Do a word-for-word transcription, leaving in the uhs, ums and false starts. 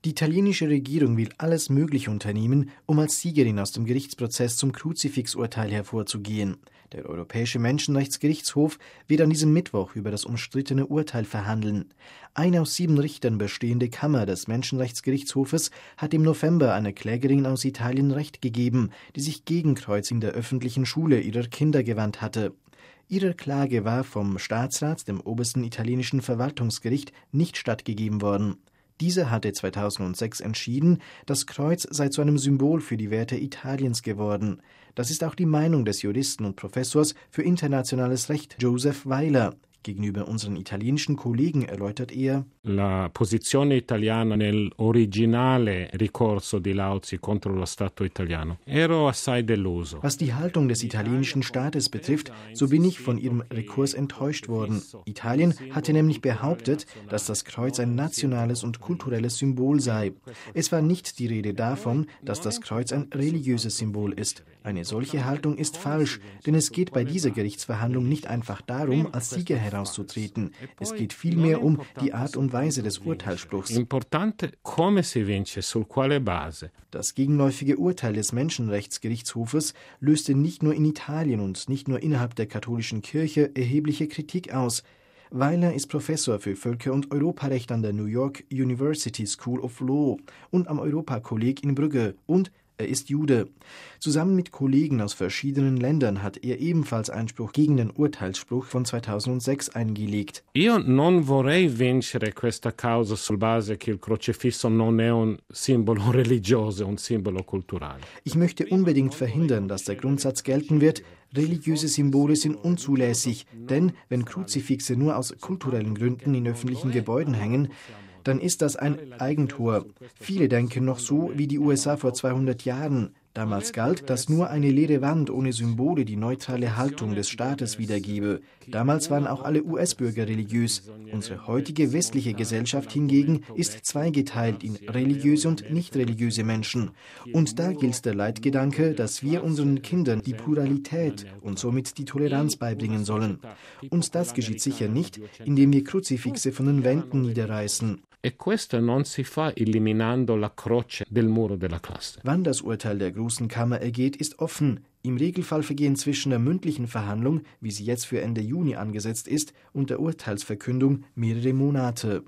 Die italienische Regierung will alles Mögliche unternehmen, um als Siegerin aus dem Gerichtsprozess zum Kruzifixurteil hervorzugehen. Der Europäische Menschenrechtsgerichtshof wird an diesem Mittwoch über das umstrittene Urteil verhandeln. Eine aus sieben Richtern bestehende Kammer des Menschenrechtsgerichtshofes hat im November einer Klägerin aus Italien Recht gegeben, die sich gegen Kreuz in der öffentlichen Schule ihrer Kinder gewandt hatte. Ihrer Klage war vom Staatsrat, dem obersten italienischen Verwaltungsgericht, nicht stattgegeben worden. Dieser hatte zweitausendsechs entschieden, das Kreuz sei zu einem Symbol für die Werte Italiens geworden. Das ist auch die Meinung des Juristen und Professors für internationales Recht Joseph Weiler. Gegenüber unseren italienischen Kollegen erläutert er: La posizione italiana nell'originale ricorso di Lauzi contro lo Stato italiano. Ero assai deluso. Was die Haltung des italienischen Staates betrifft, so bin ich von ihrem Rekurs enttäuscht worden. Italien hatte nämlich behauptet, dass das Kreuz ein nationales und kulturelles Symbol sei. Es war nicht die Rede davon, dass das Kreuz ein religiöses Symbol ist. Eine solche Haltung ist falsch, denn es geht bei dieser Gerichtsverhandlung nicht einfach darum, als Sieger herauszutreten. Es geht vielmehr um die Art und Weise des Urteilsspruchs. Importante come si vince, sul quale base. Das gegenläufige Urteil des Menschenrechtsgerichtshofes löste nicht nur in Italien und nicht nur innerhalb der katholischen Kirche erhebliche Kritik aus. Weiler ist Professor für Völker- und Europarecht an der New York University School of Law und am Europakolleg in Brügge und er ist Jude. Zusammen mit Kollegen aus verschiedenen Ländern hat er ebenfalls Einspruch gegen den Urteilsspruch von zweitausendsechs eingelegt. Io non vorrei vincere questa causa sul base che il crocefisso non è un simbolo religioso, un simbolo culturale. Ich möchte unbedingt verhindern, dass der Grundsatz gelten wird, religiöse Symbole sind unzulässig, denn wenn Kruzifixe nur aus kulturellen Gründen in öffentlichen Gebäuden hängen, dann ist das ein Eigentor. Viele denken noch so wie die U S A vor zweihundert Jahren. Damals galt, dass nur eine leere Wand ohne Symbole die neutrale Haltung des Staates wiedergebe. Damals waren auch alle U S-Bürger religiös. Unsere heutige westliche Gesellschaft hingegen ist zweigeteilt in religiöse und nicht religiöse Menschen. Und da gilt der Leitgedanke, dass wir unseren Kindern die Pluralität und somit die Toleranz beibringen sollen. Und das geschieht sicher nicht, indem wir Kruzifixe von den Wänden niederreißen. E questo non si fa eliminando la croce del muro della classe. Wann das Urteil der Großen Kammer ergeht, ist offen. Im Regelfall vergehen zwischen der mündlichen Verhandlung, wie sie jetzt für Ende Juni angesetzt ist, und der Urteilsverkündung mehrere Monate.